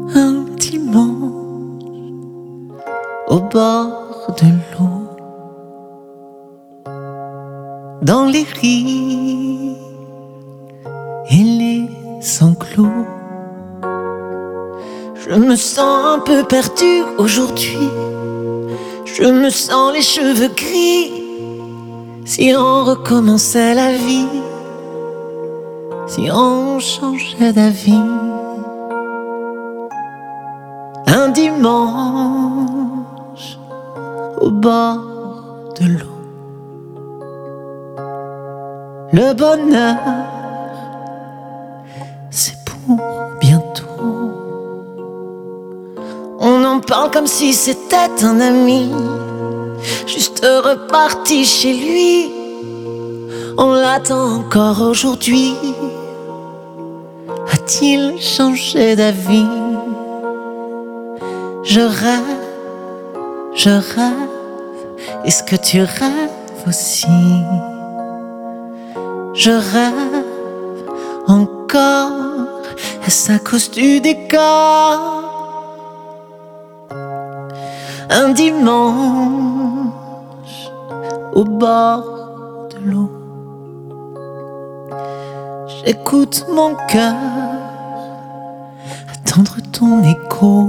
Un dimanche au bord de l'eau, dans les rires et les sanglots, je me sens un peu perdue aujourd'hui. Je me sens les cheveux gris. Si on recommençait la vie, si on changeait d'avis. Un dimanche au bord de l'eau, le bonheur, c'est pour bientôt. On en parle comme si c'était un ami, juste reparti chez lui. On l'attend encore aujourd'hui. A-t-il changé d'avis? Je rêve, je rêve. Est-ce que tu rêves aussi? Je rêve encore. Est-ce à cause du décor? Un dimanche au bord de l'eau, j'écoute mon cœur attendre ton écho.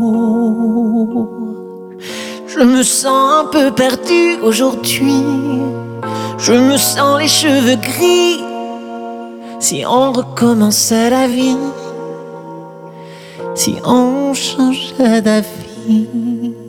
Je me sens un peu perdue aujourd'hui. Je me sens les cheveux gris. Si on recommençait la vie, si on changeait d'avis.